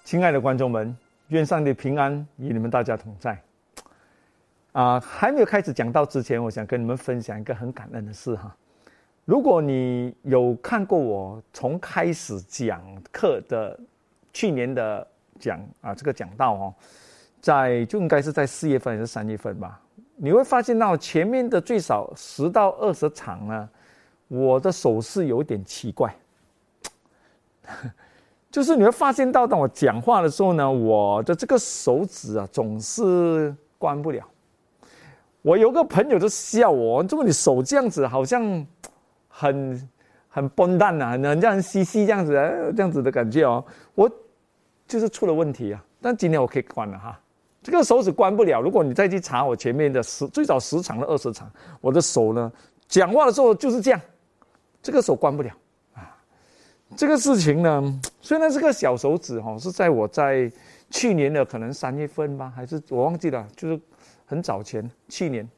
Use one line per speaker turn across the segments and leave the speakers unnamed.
亲爱的观众们，愿上帝平安与你们大家同在。还没有开始讲道之前，我想跟你们分享一个很感恩的事哈。如果你有看过我从开始讲课的去年的这个讲道哦，就应该是在4月份还是3月份吧，你会发现到前面的最少10到20场呢，我的手势有点奇怪。就是你会发现到，当我讲话的时候呢，我的这个手指总是关不了。我有个朋友就笑我，怎么你手这样子，好像很笨蛋啊，很像嘻嘻这样子，这样子的感觉哦。我就是出了问题啊，但今天我可以关了哈。这个手指关不了，如果你再去查我前面的最少10场到20场，我的手呢，讲话的时候就是这样，这个手关不了。这个事情呢，虽然是个小手指是在我在去年的可能3月份吧，还是我忘记了，就是很早前，去年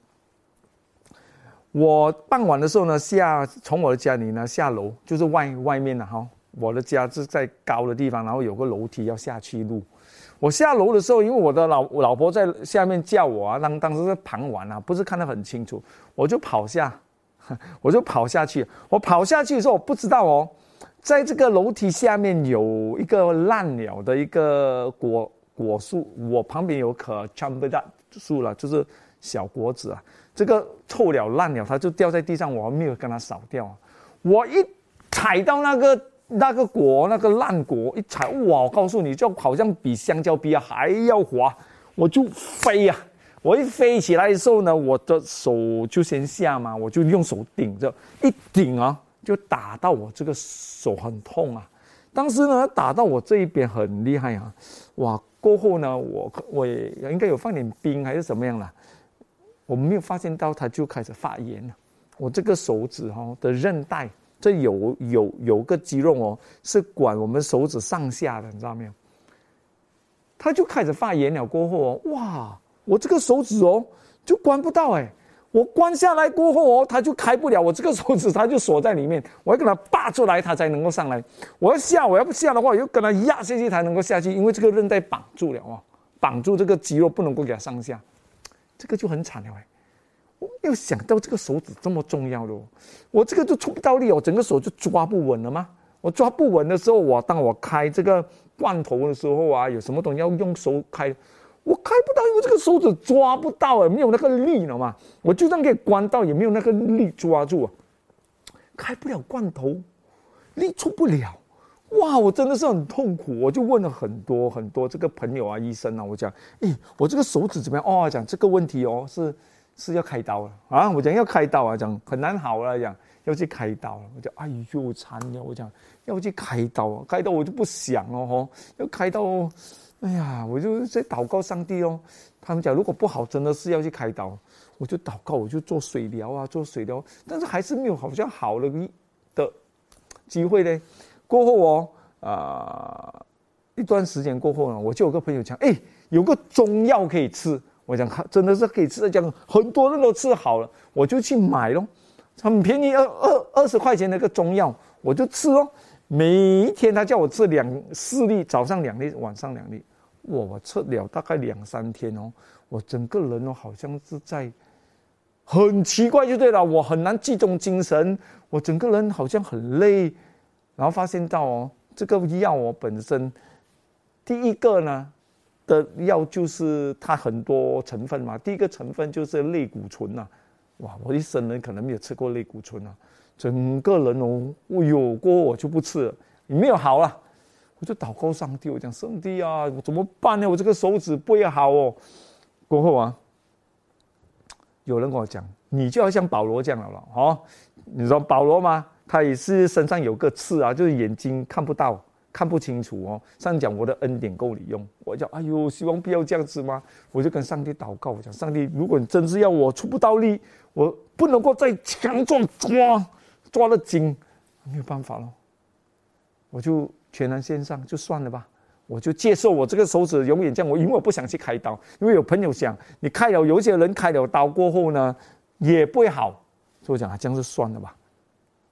我傍晚的时候呢，从我的家里呢下楼，就是外面哈，我的家是在高的地方，然后有个楼梯要下去路。我下楼的时候，因为我的老婆在下面叫我啊，当时是傍晚啊，不是看得很清楚，我就跑下去。我跑下去的时候，我不知道哦。在这个楼梯下面有一个烂了的一个果树，我旁边有棵chamberda树了，就是小果子啊。这个臭了烂了，它就掉在地上，我还没有跟它扫掉。我一踩到那个烂果，一踩，哇！我告诉你，就好像比香蕉皮还要滑，我就飞呀！我一飞起来的时候呢，我的手就先下嘛，我就用手顶着，一顶啊。就打到我这个手很痛啊！当时呢，打到我这一边很厉害啊！哇！过后呢，我也应该有放点冰还是怎么样啦，我没有发现到它就开始发炎了。我这个手指的韧带，这有个肌肉是管我们手指上下的，你知道没有？它就开始发炎了。过后哇！我这个手指就关不到我关下来过后它就开不了，我这个手指它就锁在里面，我要跟它拔出来，它才能够上来。我要不下的话，我要跟它压下去才能够下去，因为这个韧带绑住了绑住这个肌肉不能够给它上下，这个就很惨了我没有想到这个手指这么重要的我这个就出不到力整个手就抓不稳了吗？我抓不稳的时候，当我开这个罐头的时候有什么东西要用手开。我开不到，因为这个手指抓不到没有那个力了嘛。我就算可以关到，也没有那个力抓住开不了罐头，力出不了。哇，我真的是很痛苦。我就问了很多这个朋友医生我讲，我这个手指怎么样？讲这个问题是要开刀了我讲要开刀讲很难好了，讲要去开刀了。我讲哎呦惨了，我讲要去开刀我就不想要开刀。哎呀，我就在祷告上帝他们讲如果不好，真的是要去开刀。我就祷告，我就做水疗但是还是没有好像好了的机会呢。过后一段时间过后呢，我就有个朋友讲，有个中药可以吃。我讲真的是可以吃，讲很多人都吃好了，我就去买咯，很便宜，20块钱的一个中药，我就吃咯。每一天他叫我吃4粒，早上2粒，晚上2粒。我吃了大概2-3天我整个人好像是在很奇怪就对了，我很难集中精神，我整个人好像很累。然后发现到这个药本身，第一个呢的药就是它很多成分嘛，第一个成分就是类固醇哇，我一生人可能没有吃过类固醇整个人过后我就不吃了，没有好了，我就祷告上帝，我讲上帝我怎么办呢？我这个手指不会好过后有人跟我讲，你就要像保罗这样了你知道保罗吗？他也是身上有个刺就是眼睛看不到，看不清楚上帝讲我的恩典够你用。我讲哎呦，希望不要这样子吗？我就跟上帝祷告，我讲上帝，如果你真是要我出不到力，我不能够再强壮抓了紧，没有办法了，我就全然献上，就算了吧，我就接受我这个手指永远这样。因为我不想去开刀，因为有朋友讲，你开了，有些人开了刀过后呢，也不会好，所以我讲这样就算了吧。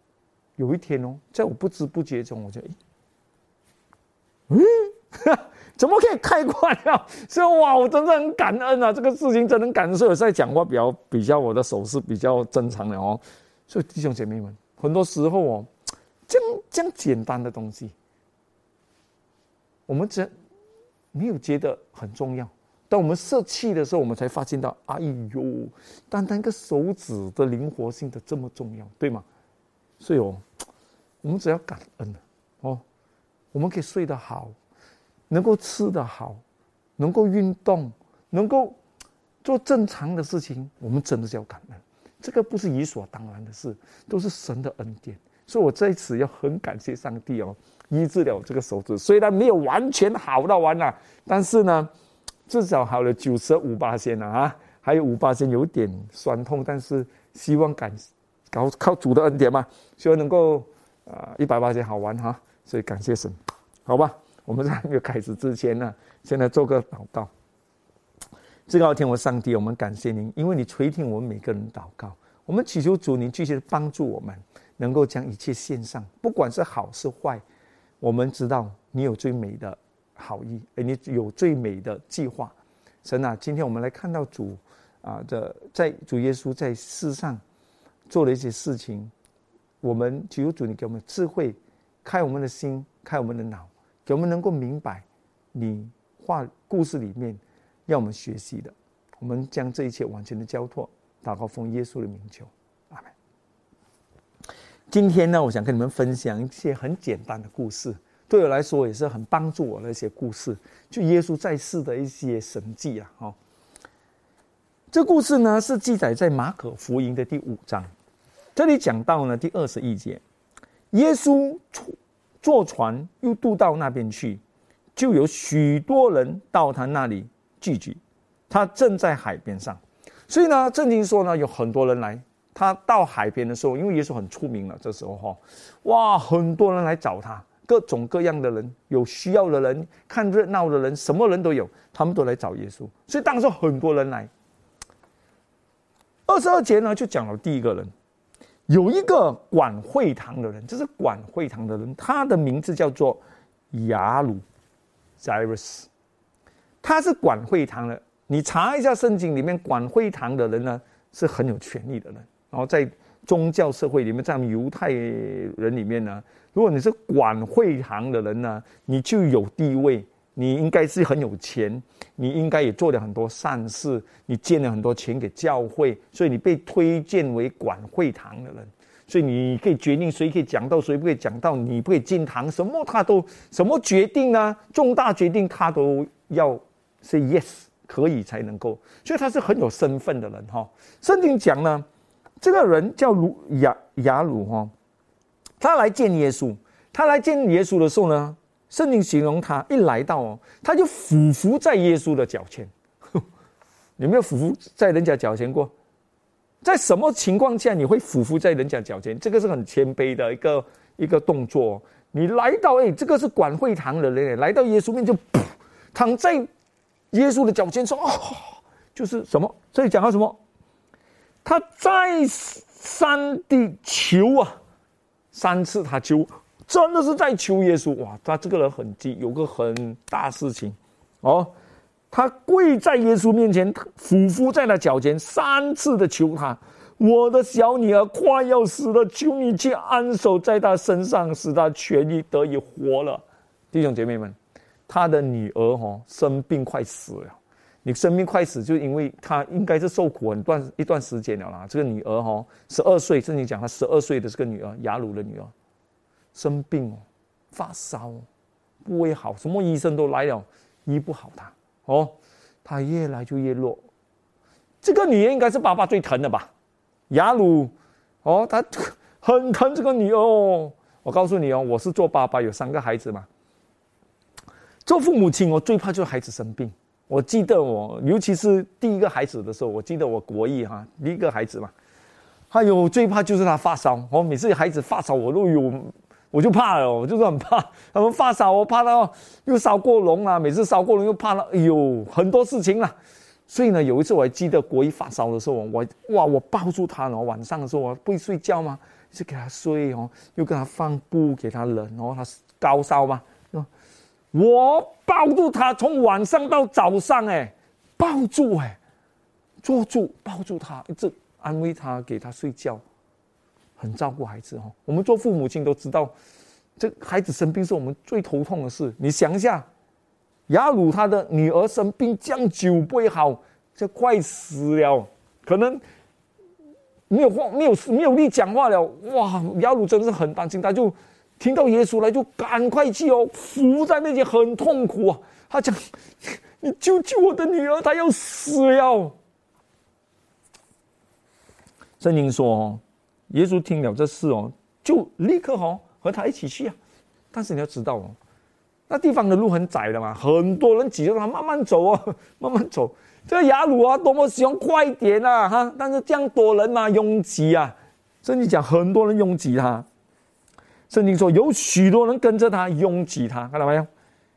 有一天在我不知不觉中，我就怎么可以开挂了？所以哇，我真的很感恩啊！这个事情真的很感恩，所以我在讲话比较我的手势比较正常的哦。所以弟兄姐妹们，很多时候哦，这样简单的东西，我们没有觉得很重要。当我们舍弃的时候，我们才发现到，哎呦，单单一个手指的灵活性的这么重要，对吗？所以哦，我们只要感恩哦，我们可以睡得好，能够吃得好，能够运动，能够做正常的事情，我们真的是要感恩。这个不是理所当然的事，都是神的恩典。所以我在此要很感谢上帝哦，医治了这个手指，虽然没有完全好到完了，但是呢，至少好了95%啊，还有5%有点酸痛，但是希望靠主的恩典嘛，希望能够100%好玩哈，所以感谢神，好吧？我们在还没有开始之前呢，现在做个祷告。至高天父上帝，我们感谢您，因为你垂听我们每个人祷告，我们祈求主您继续帮助我们，能够将一切献上，不管是好是坏，我们知道你有最美的好意，你有最美的计划。神啊，今天我们来看到主在主耶稣在世上做了一些事情，我们求主你给我们智慧，开我们的心，开我们的脑，给我们能够明白你画故事里面要我们学习的。我们将这一切完全的交托，祷告奉耶稣的名求，阿们。今天呢，我想跟你们分享一些很简单的故事，对我来说也是很帮助我的一些故事，就耶稣在世的一些神迹啊。这故事呢是记载在马可福音的第5章，这里讲到呢第21节，耶稣坐船又渡到那边去，就有许多人到他那里聚集，他正在海边上。所以呢，圣经说呢，有很多人来。他到海边的时候，因为耶稣很出名了，这时候哇，很多人来找他，各种各样的人，有需要的人，看热闹的人，什么人都有，他们都来找耶稣。所以当时很多人来。22节呢，就讲了第一个人，有一个管会堂的人，这是管会堂的人，他的名字叫做雅鲁 Jairus， 他是管会堂的。你查一下圣经里面，管会堂的人呢是很有权力的人。然后在宗教社会里面，在犹太人里面呢，如果你是管会堂的人呢，你就有地位，你应该是很有钱，你应该也做了很多善事，你捐了很多钱给教会，所以你被推荐为管会堂的人，所以你可以决定谁可以讲道，谁不可以讲道，你不可以进堂，什么决定呢？重大决定他都要 say yes， 可以才能够，所以他是很有身份的人哈。圣经讲呢，这个人叫雅鲁哈，他来见耶稣。他来见耶稣的时候呢，圣经形容他一来到他就俯伏在耶稣的脚前。有没有俯伏在人家脚前过？在什么情况下你会俯伏在人家脚前？这个是很谦卑的一个动作。你来到这个是管会堂的人，来到耶稣面就躺在耶稣的脚前说就是什么？这里讲到什么？他再三地求3次他求，真的是在求耶稣。哇，他这个人很急，有个很大事情他跪在耶稣面前，俯伏在他脚前，3次的求他，我的小女儿快要死了，求你去安守在她身上，使她痊愈得以活了。弟兄姐妹们，他的女儿生病快死了。你生命快死，就因为他应该是受苦一段时间了啦。这个女儿12岁，圣经讲他12岁的这个女儿，雅鲁的女儿，生病发烧不会好，什么医生都来了，医不好她她越来就越弱。这个女儿应该是爸爸最疼的吧？雅鲁他很疼这个女儿我告诉你我是做爸爸，有3个孩子嘛。做父母亲最怕就是孩子生病。我记得尤其是第一个孩子的时候，我记得我国一第一个孩子嘛，最怕就是他发烧。每次孩子发烧我就怕了，我就是很怕他们发烧，我怕到又烧过笼每次烧过笼又怕到很多事情啦。所以呢，有一次我还记得国一发烧的时候，我抱住他晚上的时候我不会睡觉吗？就给他睡又给他放布给他冷他高烧嘛。 我抱住他，从晚上到早上，抱住，坐住，抱住他，一直安慰他，给他睡觉，很照顾孩子。我们做父母亲都知道，这孩子生病是我们最头痛的事。你想一下，雅鲁他的女儿生病，这样久不会好，这快死了，可能没有力讲话了。哇，雅鲁真是很担心，他就听到耶稣来，就赶快去伏在面前，很痛苦啊。他讲：“你救救我的女儿，她要死了。”圣经说，耶稣听了这事就立刻和他一起去啊。但是你要知道那地方的路很窄的嘛，很多人挤着他慢慢走慢慢走。这个雅鲁多么希望快一点啊但是这样多人嘛，拥挤啊。圣经讲很多人拥挤他。圣经说有许多人跟着他，拥挤他，看到没有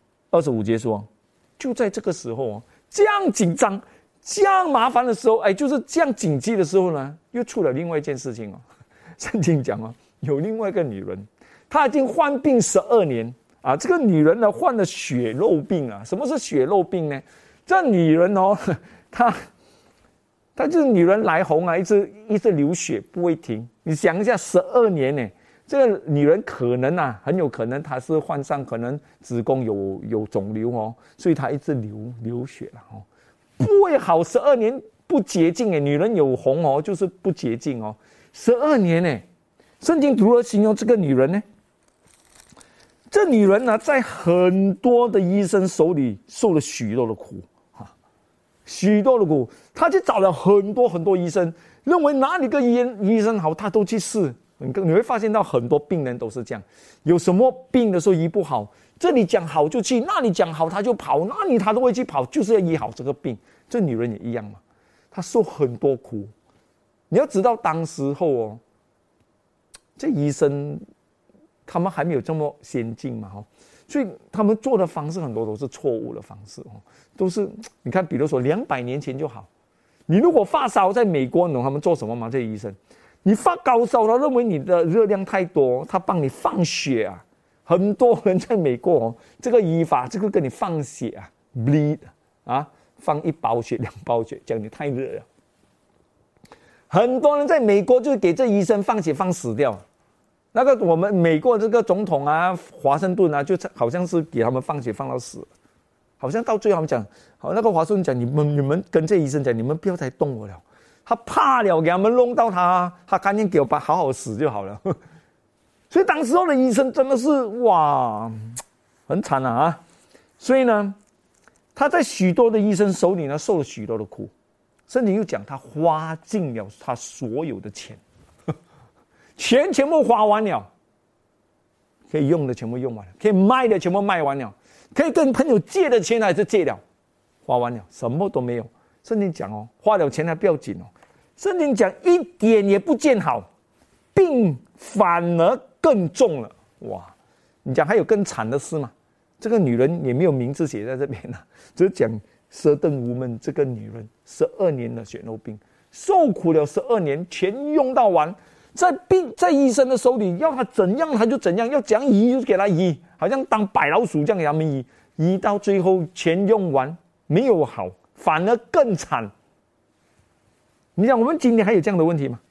？25节说，就在这个时候这样紧张、这样麻烦的时候，就是这样紧急的时候呢，又出了另外一件事情圣经讲有另外一个女人，她已经患病12年啊。这个女人呢，患了血肉病啊。什么是血肉病呢？这女人她就是女人来红啊，一直流血不会停。你想一下，12年呢。这个女人可能很有可能她是患上可能子宫有肿瘤所以她一直流血了不会好。12年不洁净女人有红就是不洁净12年圣经如何形容这个女人呢？这女人呢，在很多的医生手里受了许多的苦许多的苦。她去找了很多医生，认为哪里个医生好，她都去试。你会发现到很多病人都是这样，有什么病的时候医不好，这里讲好就去，那里讲好他就跑，那里他都会去跑，就是要医好这个病。这女人也一样嘛，她受很多苦。你要知道当时候这医生他们还没有这么先进嘛所以他们做的方式很多都是错误的方式都是你看，比如说200年前就好。你如果发烧，在美国，你懂他们做什么吗？这些医生，你发高烧，他认为你的热量太多，他帮你放血啊。很多人在美国这个医法，这个跟你放血啊 ，bleed 放1包血、2包血，讲你太热了。很多人在美国就给这医生放血放死掉。那个我们美国这个总统华盛顿就好像是给他们放血放到死，好像到最后他们讲，那个华盛顿讲，你们跟这医生讲，你们不要再动我了。他怕了，给他们弄到他赶紧给我好好死就好了。所以当时候的医生真的是哇，很惨所以呢，他在许多的医生手里呢受了许多的苦。圣经又讲他花尽了他所有的钱，钱全部花完了，可以用的全部用完了，可以卖的全部卖完了，可以跟朋友借的钱还是借了，花完了，什么都没有。圣经讲花了钱还不要紧圣经讲一点也不见好，病反而更重了。哇，你讲还有更惨的事吗？这个女人也没有名字写在这边只是讲certain woman，这个女人12年的血肉病，受苦了12年，钱用到完，在医生的手里，要他怎样他就怎样，要怎样医就给他医，好像当白老鼠这样给他们医到最后钱用完没有好，反而更惨。你想我们今天还有这样的问题吗？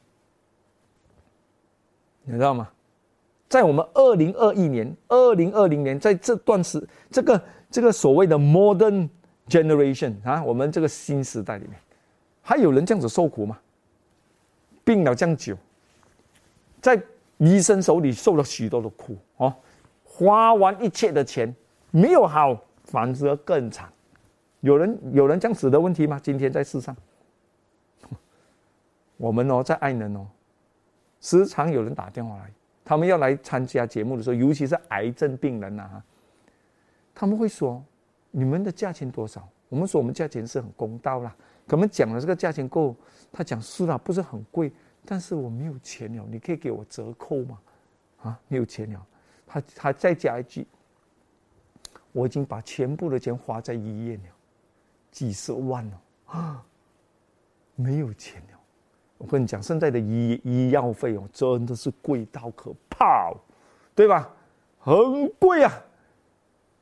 你知道吗？在我们2020年，在这段这个所谓的 modern generation 我们这个新时代里面，还有人这样子受苦吗？病了这样久，在医生手里受了许多的苦花完一切的钱没有好，反而更惨。有人这样子的问题吗？今天在世上，我们在爱能时常有人打电话来，他们要来参加节目的时候，尤其是癌症病人他们会说你们的价钱多少？我们说我们价钱是很公道啦，可能讲了这个价钱够，他讲是啦，不是很贵，但是我没有钱了，你可以给我折扣吗？没有钱了，他再加一句，我已经把全部的钱花在医院了，几十万了没有钱了。我跟你讲，现在的医药费真的是贵到可怕对吧？很贵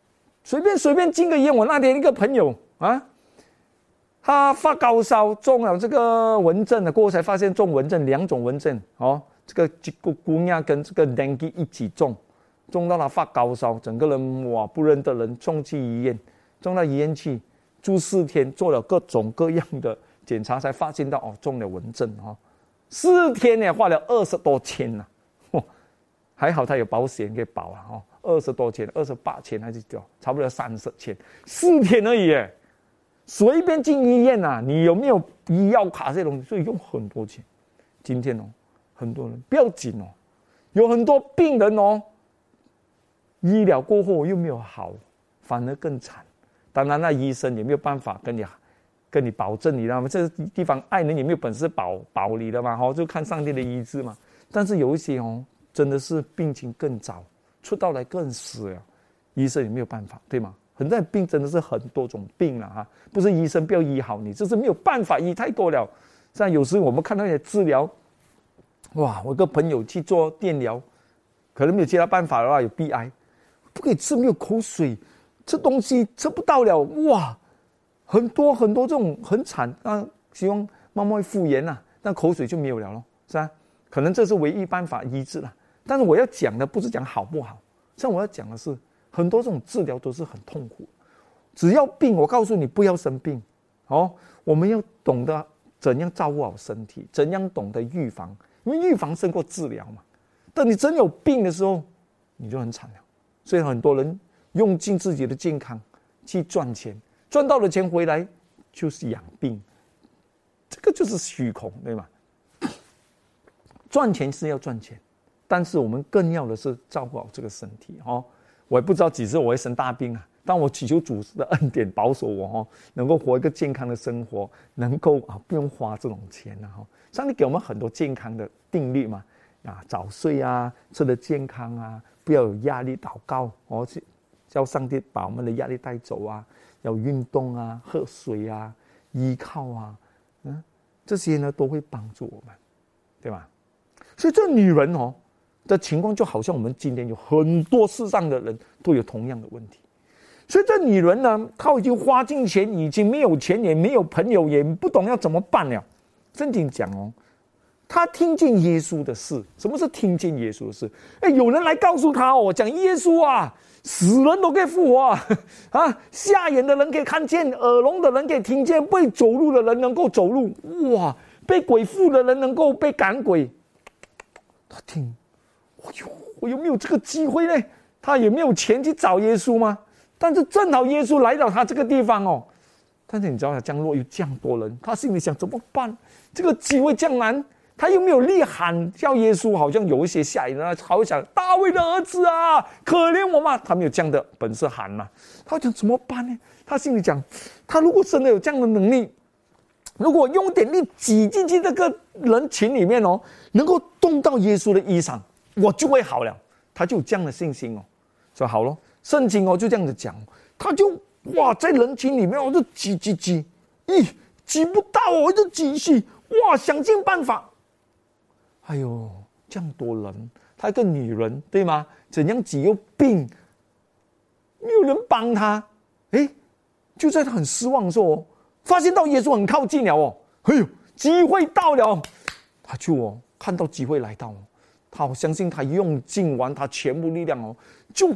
随便进个医院。我那天一个朋友啊，他发高烧，中了这个蚊症了，过后才发现中蚊症，2种蚊症哦，这个姑娘跟这个 dengue 一起中到他发高烧，整个人哇不认得人，送去医院，送到医院去住4天，做了各种各样的检查，才发现到哦中了蚊症哦，4天呢花了20多千呐，还好他有保险给保啊哦，20多千，28千还是差不多30千，4天而已耶。随便进医院啊，你有没有医药卡这些东西，所以用很多钱。今天哦，很多人不要紧哦，有很多病人哦，医疗过后又没有好，反而更惨。当然，那医生也没有办法跟你保证，你知道吗？这个地方爱人也没有本事保你的嘛，就看上帝的医治嘛。但是有一些哦，真的是病情更糟，出到来更死了，医生也没有办法，对吗？很多病真的是很多种病了哈，不是医生不要医好你，这是没有办法医太多了。像有时我们看到那些治疗，哇，我一个朋友去做电疗，可能没有其他办法的话，有鼻癌，不可以吃，没有口水，这东西吃不到了，哇，很多这种很惨啊！希望慢慢会复原啊，但口水就没有了咯，是吧？可能这是唯一办法医治了。但是我要讲的不是讲好不好，像我要讲的是。很多这种治疗都是很痛苦，只要病，我告诉你不要生病哦。我们要懂得怎样照顾好身体，怎样懂得预防，因为预防胜过治疗嘛。等你真有病的时候，你就很惨了。所以很多人用尽自己的健康去赚钱，赚到了钱回来就是养病，这个就是虚空，对吗？赚钱是要赚钱，但是我们更要的是照顾好这个身体哦。我也不知道几时我会生大病啊，但我祈求主的恩典保守我能够活一个健康的生活，能够不用花这种钱啊上帝给我们很多健康的定律嘛早睡啊，吃得健康啊，不要有压力，祷告叫上帝把我们的压力带走啊，要运动啊，喝水啊，依靠啊，这些呢都会帮助我们，对吧？所以这女人的情况就好像我们今天有很多世上的人都有同样的问题，所以这女人呢，她已经花尽钱，已经没有钱，也没有朋友，也不懂要怎么办了。圣经讲她听见耶稣的事。什么是听见耶稣的事？有人来告诉她讲耶稣啊，死人都可以复活瞎眼的人可以看见，耳聋的人可以听见，不会走路的人能够走路，哇，被鬼附的人能够被赶鬼。她听。我有没有这个机会呢？他也没有钱去找耶稣吗？但是正好耶稣来到他这个地方但是你知道他降落有这样多人，他心里想怎么办？这个机会这样难，他又没有力喊叫耶稣，好像有一些吓人好想大卫的儿子啊，可怜我嘛，他没有这样的本事喊嘛。他讲怎么办呢？他心里讲，他如果真的有这样的能力，如果用点力挤进去这个人群里面能够动到耶稣的衣裳，我就会好了。他就有这样的信心说好咯，圣经就这样子讲，他就哇在人群里面就挤，挤不到就挤去，哇想尽办法。哎呦，这样多人，他一个女人对吗？怎样挤又病，没有人帮他，就在他很失望的时候发现到耶稣很靠近了机会到了，他就看到机会来到他相信他用尽完他全部力量就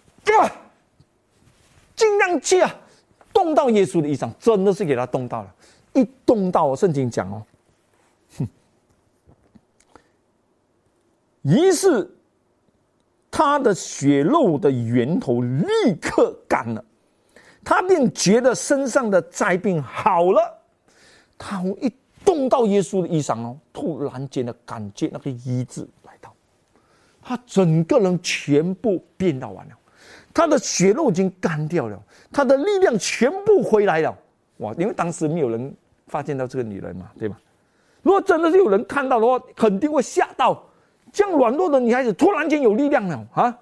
尽量去动到耶稣的衣裳，真的是给他动到了。一动到圣经讲于是他的血肉的源头立刻干了，他便觉得身上的灾病好了。他一动到耶稣的衣裳突然间的感觉那个医治来到，他整个人全部变到完了，他的血肉已经干掉了，他的力量全部回来了。哇！因为当时没有人发现到这个女人嘛，对吧？如果真的是有人看到的话，肯定会吓到。这样软弱的女孩子突然间有力量了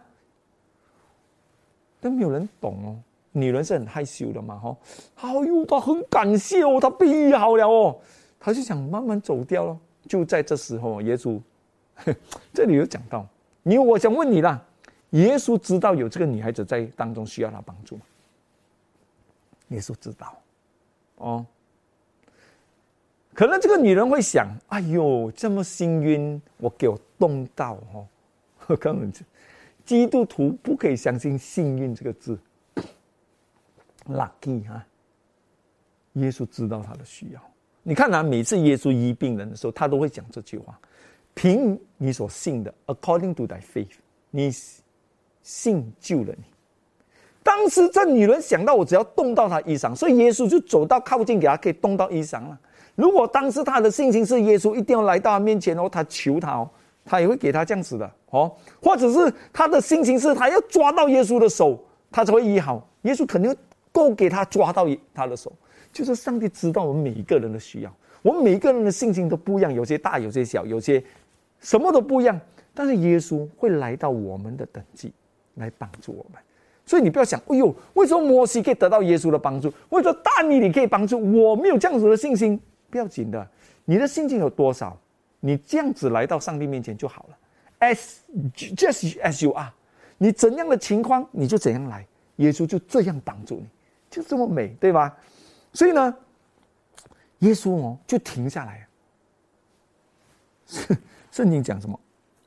但没有人懂女人是很害羞的嘛她很感谢她被医好了她就想慢慢走掉了。就在这时候耶稣这里有讲到我想问你啦，耶稣知道有这个女孩子在当中需要他帮助吗？ 耶稣知道，可能这个女人会想：哎呦，这么幸运，给我动到根本基督徒不可以相信幸运这个字 ，lucky 哈。耶稣知道他的需要。你看每次耶稣医病人的时候，他都会讲这句话：凭你所信的 ，according to thy faith， 你信救了你。当时这女人想到，我只要动到他衣裳，所以耶稣就走到靠近，给他可以动到衣裳了。如果当时他的信心是耶稣一定要来到他面前他求他他也会给他这样子的或者是他的信心是他要抓到耶稣的手，他才会医好。耶稣肯定够给他抓到他的手。就是上帝知道我们每一个人的需要，我们每一个人的信心都不一样，有些大，有些小，有些什么都不一样。但是耶稣会来到我们的等级来帮助我们。所以你不要想，哎呦，为什么摩西可以得到耶稣的帮助？为什么但以理可以帮助我？没有这样子的信心，不要紧的。你的信心有多少，你这样子来到上帝面前就好了。just as you are， 你怎样的情况你就怎样来，耶稣就这样帮助你，就这么美，对吧？所以呢，耶稣就停下来。圣经讲什么？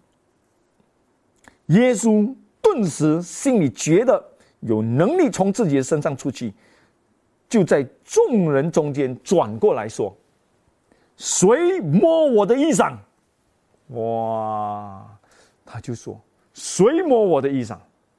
耶稣顿时心里觉得有能力从自己的身上出去，就在众人中间转过来说：“谁摸我的衣裳？”哇！他就说：“谁摸我的衣裳？”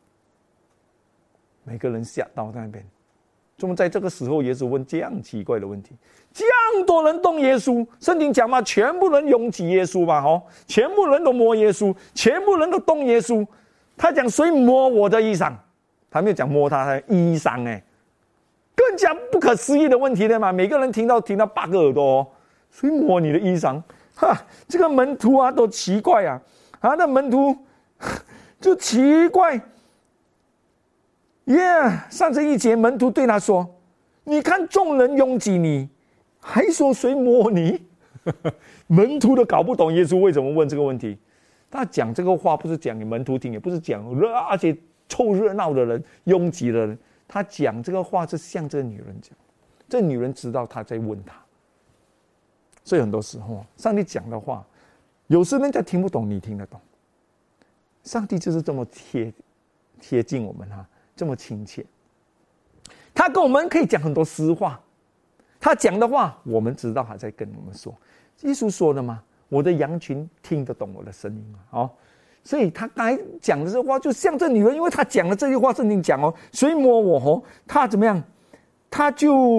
每个人吓到那边。怎么在这个时候耶稣问这样奇怪的问题？这样多人动耶稣，圣经讲嘛，全部人拥挤耶稣嘛，全部人都摸耶稣，全部人都动耶稣。他讲谁摸我的衣裳？他没有讲摸他的衣裳，更加不可思议的问题了嘛。每个人听到8个耳朵谁摸你的衣裳？这个门徒都奇怪啊，那门徒就奇怪。31节，门徒对他说：“你看众人拥挤你，还说谁摸你？”门徒都搞不懂耶稣为什么问这个问题。他讲这个话不是讲给门徒听，也不是讲而且凑热闹的人、拥挤的人。他讲这个话是向这个女人讲，这女人知道他在问他。所以很多时候，上帝讲的话，有时人家听不懂，你听得懂。上帝就是这么贴近我们这么亲切。他跟我们可以讲很多实话，他讲的话我们知道他在跟我们说。耶稣说的嘛，我的羊群听得懂我的声音嘛，所以他刚才讲的这话就像这女人，因为他讲了这句话，圣经讲谁摸我他怎么样，他就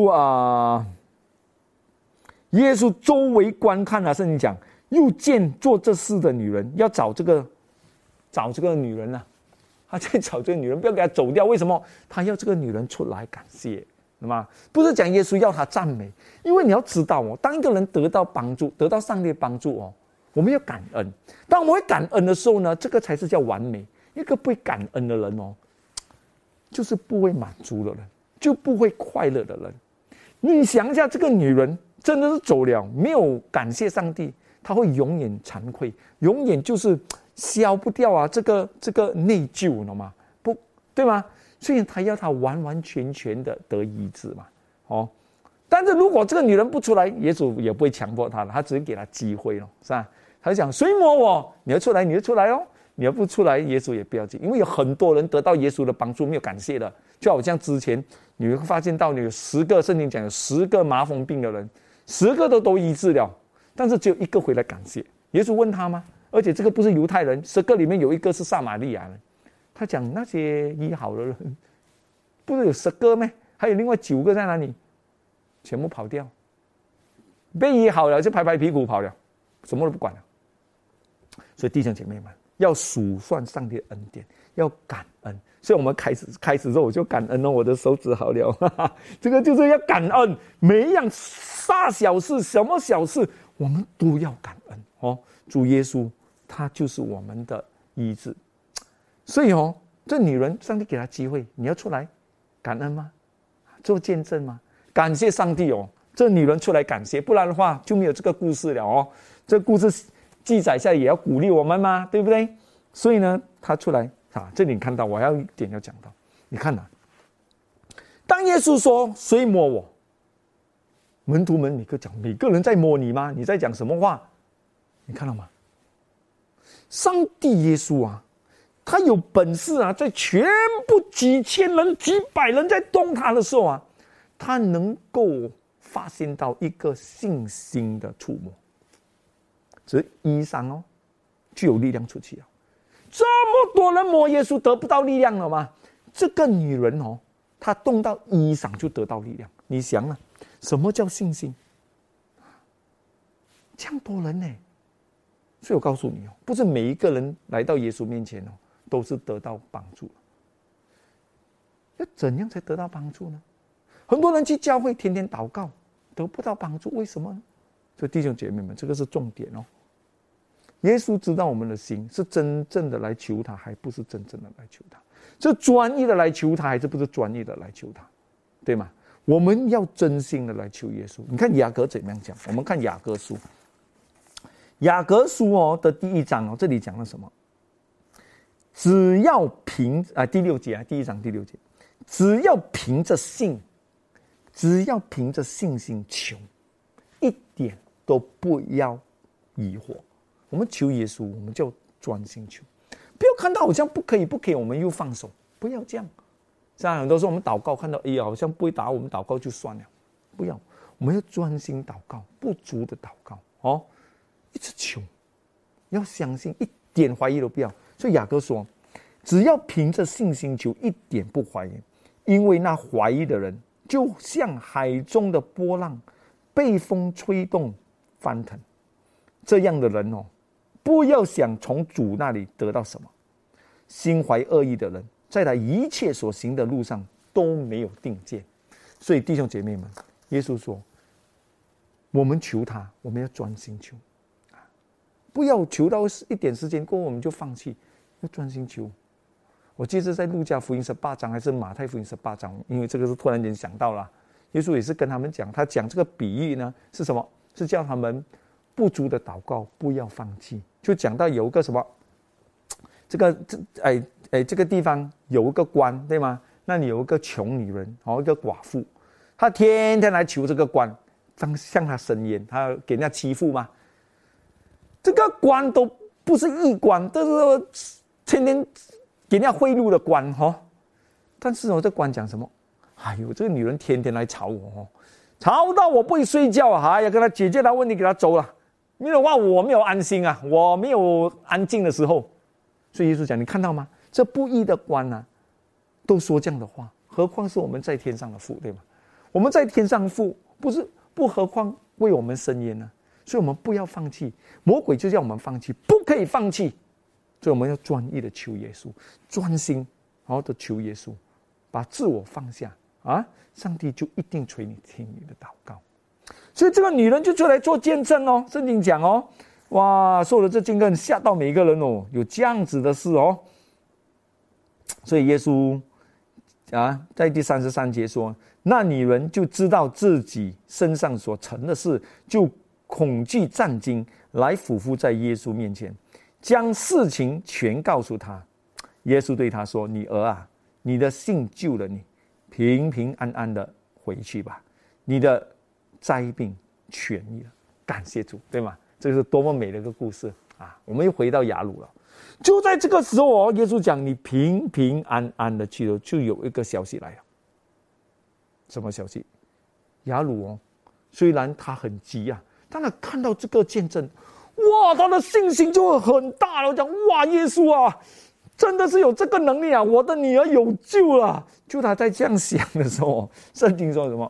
耶稣周围观看圣经讲又见做这事的女人，要找这个女人他在找这个女人，不要给她走掉。为什么？他要这个女人出来感谢，对吗？不是讲耶稣要她赞美，因为你要知道当一个人得到帮助，得到上帝的帮助我们要感恩。当我们会感恩的时候呢，这个才是叫完美。一个不会感恩的人就是不会满足的人，就不会快乐的人。你想一下，这个女人真的是走了，没有感谢上帝，她会永远惭愧，永远就是消不掉这个内疚，你懂吗？不对吗？所以他要他完完全全的得医治嘛，但是如果这个女人不出来，耶稣也不会强迫她了，他只是给她机会了，是吧？他就讲谁摸我，你要出来你就出来你要不出来，耶稣也不要紧，因为有很多人得到耶稣的帮助没有感谢的，就好像之前你会发现到你有10个，圣经讲有10个麻风病的人，10个都医治了，但是只有1个回来感谢。耶稣问他吗？而且这个不是犹太人，10个里面有1个是撒玛利亚人。他讲那些医好的人，不是有10个吗？还有另外9个在哪里？全部跑掉，被医好了就拍拍屁股跑了，什么都不管了。所以弟兄姐妹们，要数算上帝的恩典，要感恩。所以我们开始之后我就感恩我的手指好了，这个就是要感恩，每一样大小事，什么小事我们都要感恩主耶稣他就是我们的医治。所以这女人上帝给她机会，你要出来感恩吗？做见证吗？感谢上帝这女人出来感谢，不然的话就没有这个故事了这个故事记载下来也要鼓励我们嘛，对不对？所以呢她出来这里你看到我要一点要讲到，你看当耶稣说谁摸我，门徒们每个人在摸你吗？你在讲什么话？你看到吗？上帝耶稣啊，他有本事啊，在全部几千人几百人在动他的时候啊，他能够发现到一个信心的触摸，这衣裳哦就有力量出去了。这么多人摸耶稣得不到力量了吗？这个女人哦，她动到衣裳就得到力量。你想啊，什么叫信心？这样多人呢，所以我告诉你哦，不是每一个人来到耶稣面前哦，都是得到帮助。要怎样才得到帮助呢？很多人去教会天天祷告，得不到帮助，为什么呢？所以弟兄姐妹们，这个是重点哦。耶稣知道我们的心是真正的来求他，还不是真正的来求他；是专一的来求他，还是不是专一的来求他？对吗？我们要真心的来求耶稣。你看雅各怎么样讲？我们看雅各书，雅各书哦的第1章哦，这里讲了什么？只要凭第6节啊，第1章第6节，只要凭着信，只要凭着信心求，一点都不要疑惑。我们求耶稣，我们就专心求，不要看到好像不可以，我们又放手，不要这样。像很多时候我们祷告，看到哎呀好像不会答我们祷告就算了，不要，我们要专心祷告，不足的祷告哦，一直求，要相信，一点怀疑都不要。所以雅各说，只要凭着信心求，一点不怀疑，因为那怀疑的人就像海中的波浪，被风吹动翻腾。这样的人哦，不要想从主那里得到什么。心怀恶意的人，在他一切所行的路上都没有定见。所以弟兄姐妹们，耶稣说，我们求他，我们要专心求，不要求到一点时间过后我们就放弃，要专心求。我记得在路加福音18章还是马太福音18章，因为这个是突然间想到了，耶稣也是跟他们讲，他讲这个比喻呢是什么？是叫他们不足的祷告不要放弃。就讲到有一个什么，这个地方有一个官，对吗？那里有一个穷女人，一个寡妇，她天天来求这个官，向她伸冤，她给人家欺负嘛。这个官都不是义官，都是天天给人家贿赂的官但是这官讲什么？哎呦，这个女人天天来吵我吵到我不会睡觉啊！要跟她解决她问题，给她走了。没有的话，我没有安心啊，我没有安静的时候。所以耶稣讲，你看到吗？这不义的官啊，都说这样的话，何况是我们在天上的父，对吗？我们在天上的父，不何况为我们伸冤呢？所以我们不要放弃，魔鬼就叫我们放弃，不可以放弃。所以我们要专一的求耶稣，专心好好的求耶稣，把自我放下啊，上帝就一定垂听你的祷告。所以这个女人就出来做见证哦，圣经讲哦，哇，受了这惊吓吓到每一个人哦，有这样子的事哦。所以耶稣在第33节说，那女人就知道自己身上所成的事，就恐惧战惊，来俯伏在耶稣面前，将事情全告诉他。耶稣对他说，女儿啊，你的信救了你，平平安安的回去吧，你的灾病痊愈了。感谢主，对吗？这是多么美的一个故事啊！我们又回到雅鲁了。就在这个时候耶稣讲，你平平安安的去了，就有一个消息来了。什么消息？雅鲁虽然他很急啊，但他看到这个见证，哇，他的信心就很大了。讲，哇，耶稣啊，真的是有这个能力啊！我的女儿有救了。就他在这样想的时候，圣经说什么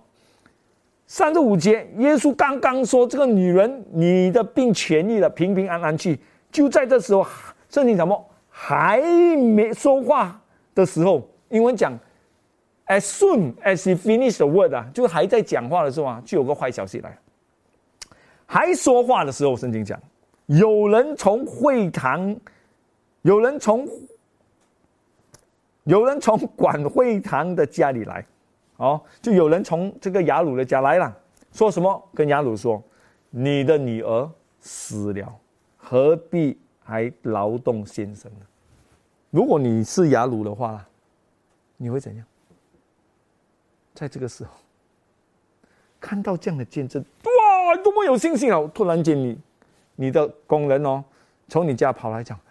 ？35节，耶稣刚刚说，这个女人，你的病痊愈了，平平安安去。就在这时候，圣经什么还没说话的时候，英文讲 as soon as he finished the word 就还在讲话的时候就有个坏消息来。还说话的时候，圣经讲有人从管会堂的家里来，就有人从这个雅鲁的家来了，说什么？跟雅鲁说，你的女儿死了，何必还劳动先生呢？如果你是雅鲁的话，你会怎样？ 在这个时候看到这样的见证，哇，多么有信心啊！突然间你的工人哦，从你家跑来讲，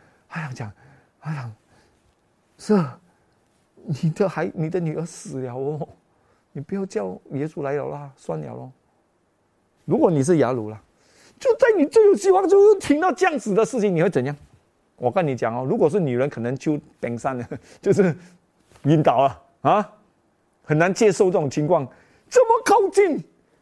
是你的女儿死了哦，你不要叫耶稣来了啦，算了咯。如果你是雅鲁啦，就在你最有希望就是听到这样子的事情，你会怎样？我跟你讲哦，如果是女人，可能就冰山了，就是晕倒了啊，很难接受这种情况。这么靠近，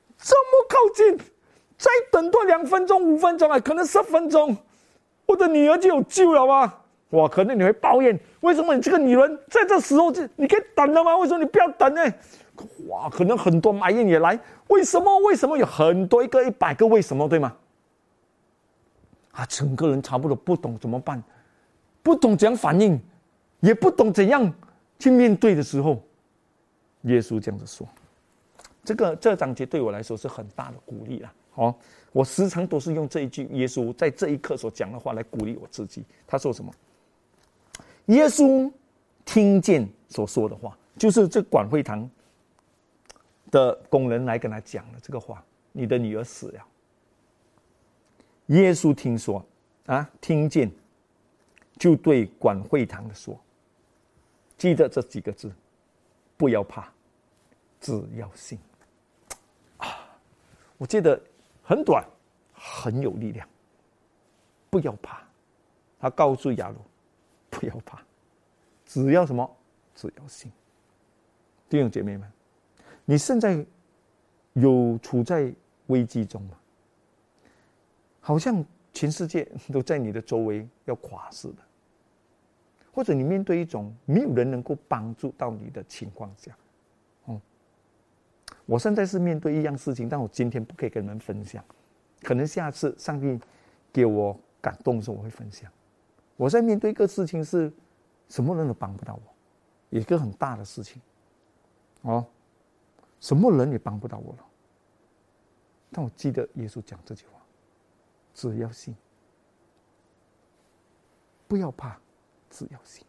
再等多2分钟、5分钟啊，可能10分钟，我的女儿就有救了吗？哇，可能你会抱怨，为什么你这个女人在这时候你可以等了吗？为什么你不要等呢？哇，可能很多埋怨也来，为什么有很多100个为什么，对吗？整个人差不多不懂怎么办，不懂怎样反应，也不懂怎样去面对的时候，耶稣这样子说，这章节对我来说是很大的鼓励啦。我时常都是用这一句耶稣在这一刻所讲的话来鼓励我自己。他说什么？耶稣听见所说的话，就是这管会堂的工人来跟他讲了这个话，你的女儿死了。耶稣听见，就对管会堂的说，记得这几个字，不要怕，只要信。我记得很短，很有力量。不要怕，他告诉雅鲁，不要怕，只要什么？只要信。弟兄姐妹们，你现在有处在危机中吗？好像全世界都在你的周围要垮似的，或者你面对一种没有人能够帮助到你的情况下，我现在是面对一样事情，但我今天不可以跟你们分享，可能下次上帝给我感动的时候我会分享。我在面对一个事情是什么人都帮不到我，一个很大的事情，什么人也帮不到我了。但我记得耶稣讲这句话，只要信，不要怕，只要信。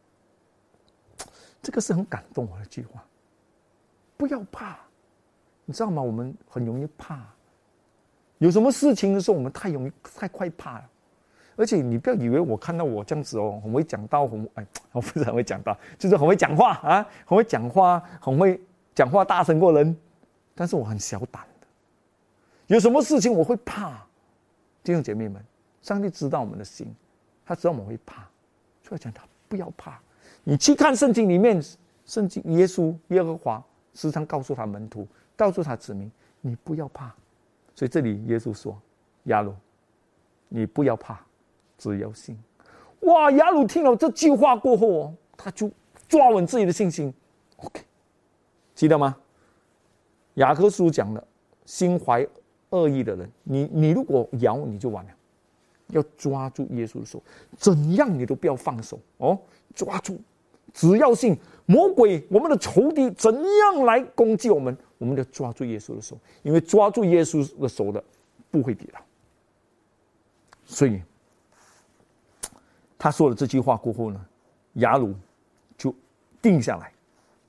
这个是很感动我的句话。不要怕，你知道吗？我们很容易怕，有什么事情的时候，我们太快怕了。而且你不要以为我看到我这样子哦，很会讲道，我不是很会讲道，就是很会讲话啊，很会讲话，很会讲话大声过人，但是我很小胆的。有什么事情我会怕？弟兄姐妹们，上帝知道我们的心，他知道我们会怕，所以讲他不要怕。你去看圣经里面，圣经耶稣耶和华时常告诉他门徒，告诉他子民，你不要怕。所以这里耶稣说，雅鲁，你不要怕，只要信。哇，雅鲁听了这句话过后他就抓稳自己的信心。OK， 记得吗？雅各书讲的，心怀恶意的人，你如果摇你就完了，要抓住耶稣的手，怎样你都不要放手抓住，只要信。魔鬼我们的仇敌怎样来攻击我们，我们要抓住耶稣的手，因为抓住耶稣的手的不会跌倒。所以他说了这句话过后呢，雅鲁就定下来。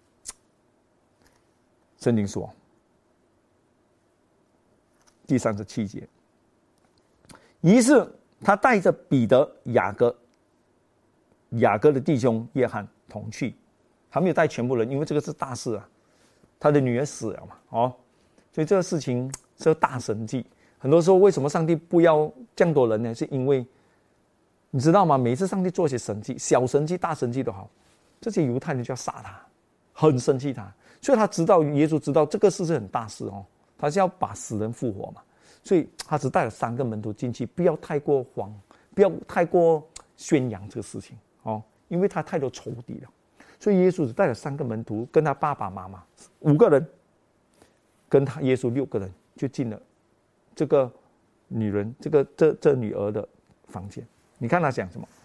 圣经说第37节，于是他带着彼得、雅各的弟兄约翰同去。他没有带全部人，因为这个是大事啊，他的女儿死了嘛，所以这个事情是个大神迹。很多时候为什么上帝不要这样多人呢？是因为你知道吗？每次上帝做一些神迹，小神迹、大神迹都好，这些犹太人就要杀他，很生气他。所以他知道，耶稣知道这个事是很大事他是要把死人复活嘛，所以他只带了3个门徒进去，不要太过慌，不要太过宣扬这个事情因为他太多仇敌了。所以耶稣只带了3个门徒，跟他爸爸妈妈5个人，跟他耶稣6个人就进了这个女人这女儿的房间。你看他讲什么？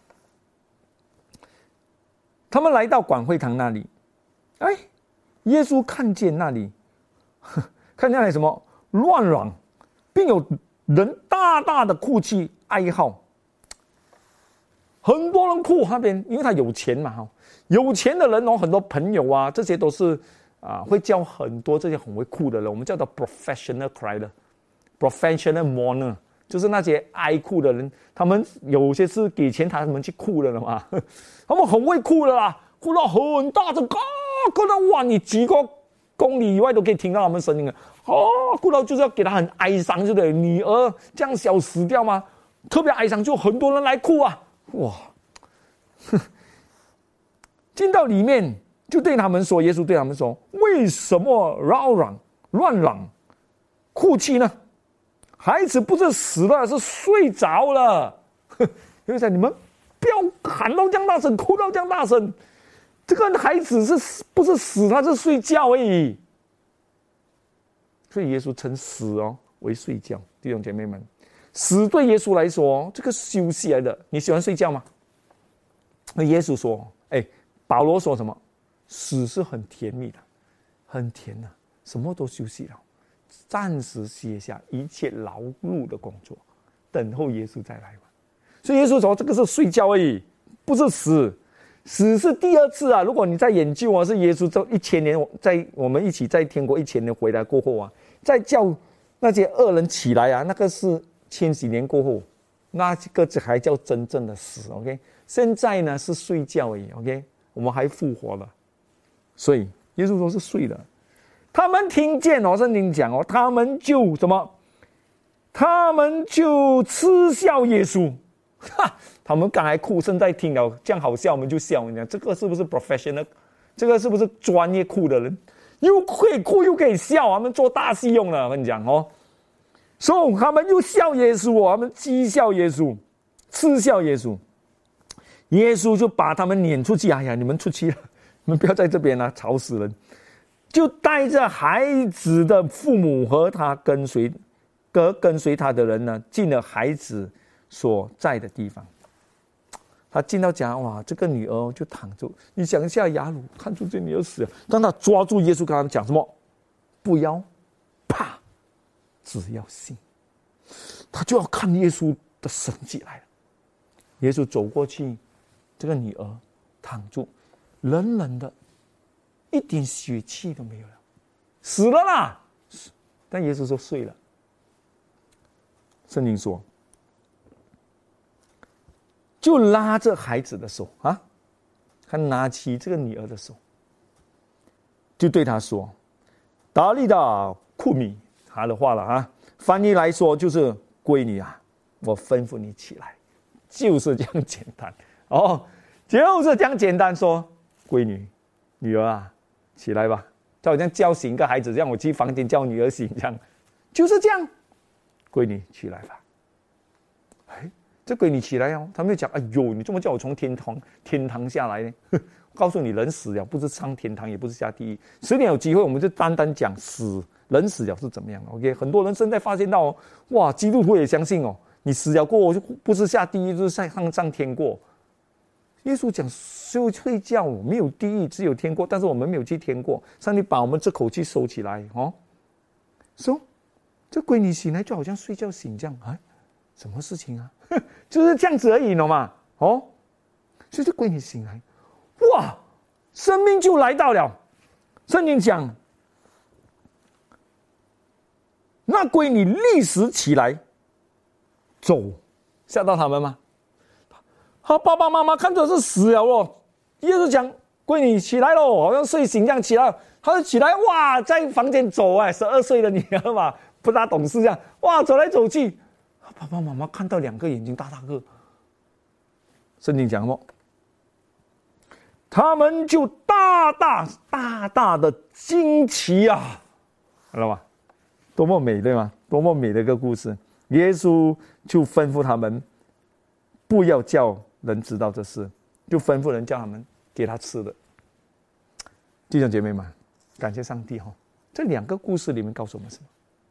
他们来到管会堂那里，耶稣看见那里什么乱嚷，并有人大大的哭泣哀号。很多人哭那边，因为他有钱嘛有钱的人很多朋友啊，这些都是会教很多这些很会哭的人，我们叫做 professional crier、professional mourner， 就是那些哀哭的人，他们有些是给钱他们去哭的了嘛，他们很会哭的啦，哭到很大声，哭到哇，你几个公里以外都可以听到他们声音了，哭到就是要给他很哀伤，对不对？女儿这样小死掉吗？特别哀伤，就很多人来哭啊，哇！进到里面，就对他们说，耶稣对他们说：“为什么乱嚷、哭泣呢？孩子不是死了，是睡着了。”因为你们不要喊到这样大声，哭到这样大声。这个孩子不是死，他是睡觉而已。所以耶稣称死为睡觉，弟兄姐妹们，死对耶稣来说，这个休息来的。你喜欢睡觉吗？那耶稣说：“保罗说什么？死是很甜蜜的，很甜的，什么都休息了，暂时歇下一切劳碌的工作，等候耶稣再来吧。”所以耶稣说，这个是睡觉而已，不是死。死是第二次啊！如果你在研究是耶稣这1000年，在我们一起在天国1000年回来过后再叫那些恶人起来那个是千禧年过后，那个才叫真正的死。OK， 现在呢是睡觉而已。OK， 我们还复活了，所以耶稣说是睡了。他们听见圣经讲他们就什么？他们就嗤笑耶稣。他们刚才哭，现在听了这样好笑，我们就笑。你讲这个是不是 professional？ 这个是不是专业哭的人？又可以哭又可以笑，他们做大戏用了。我跟你讲所以他们又笑耶稣他们讥笑耶稣，嗤笑耶稣。耶稣就把他们撵出去。哎呀，你们出去了，你们不要在这边吵死人。就带着孩子的父母和他跟随他的人呢，进了孩子所在的地方。他进到家，哇，这个女儿就躺着。你想一下，雅鲁看出这女儿死了，当他抓住耶稣，跟他讲什么？不要怕，只要信。他就要看耶稣的神迹来了。耶稣走过去，这个女儿躺住，冷冷的，一点血气都没有了，死了啦。但耶稣说睡了。圣经说，就拉着孩子的手他拿起这个女儿的手，就对他说：“达利达库米。”他的话了翻译来说就是闺女我吩咐你起来，就是这样简单就是这样简单说，闺女，女儿起来吧，就好像叫醒一个孩子这样，我去房间叫女儿醒这样，就是这样，闺女起来吧。这闺女起来他没有讲，哎呦，你这么叫我从天堂下来呢？告诉你，人死了不是上天堂，也不是下地狱。迟点有机会，我们就单单讲人死了是怎么样的。OK， 很多人现在发现到哇，基督徒也相信你死了过后就不是下地狱，就是上天过。耶稣讲睡觉没有地狱，只有天国，但是我们没有去天国。上帝把我们这口气收起来说这闺女醒来就好像睡觉醒这样什么事情就是这样子而已懂吗？所以这闺女醒来，哇，生命就来到了。圣经讲，那闺女立时起来走，吓到他们吗？他爸爸妈妈看着是死了耶稣讲，闺女起来了，好像睡醒这样起来，他就起来，哇，在房间走12岁的女儿嘛，不大懂事这样，哇，走来走去。爸爸妈妈看到2个眼睛大个，圣经讲什么？他们就大大的惊奇知道吗？多么美，对吗？多么美的一个故事。耶稣就吩咐他们不要叫人知道这事，就吩咐人叫他们给他吃的。弟兄姐妹们，感谢上帝这2个故事里面告诉我们什么？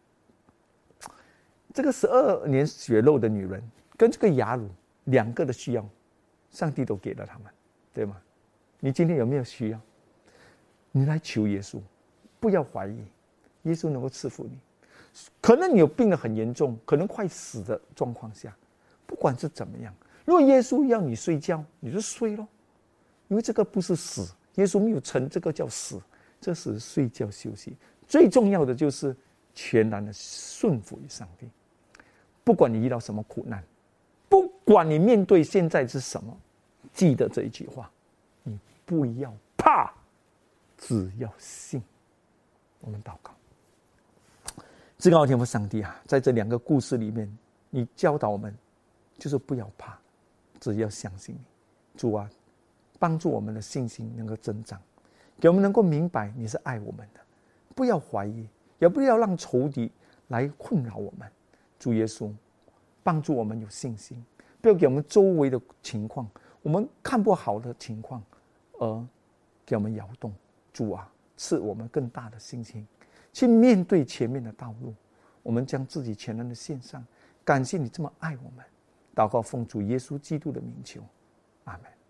这个12年血肉的女人跟这个雅鲁2个的需要，上帝都给了他们，对吗？你今天有没有需要？你来求耶稣，不要怀疑，耶稣能够赐福你。可能你有病得很严重，可能快死的状况下，不管是怎么样，如果耶稣要你睡觉，你就睡咯，因为这个不是死，耶稣没有称这个叫死， 这时睡觉休息。最重要的就是全然的顺服于上帝。不管你遇到什么苦难，不管你面对现在是什么，记得这一句话：你不要怕，只要信。我们祷告。至高的天父上帝啊，在这2个故事里面，你教导我们，就是不要怕，只要相信你。主啊，帮助我们的信心能够增长，给我们能够明白你是爱我们的，不要怀疑，也不要让仇敌来困扰我们。主耶稣，帮助我们有信心，不要给我们周围的情况，我们看不好的情况，而给我们摇动。主啊，赐我们更大的信心，去面对前面的道路。我们将自己全然的献上，感谢你这么爱我们。祷告奉主耶稣基督的名求，阿们。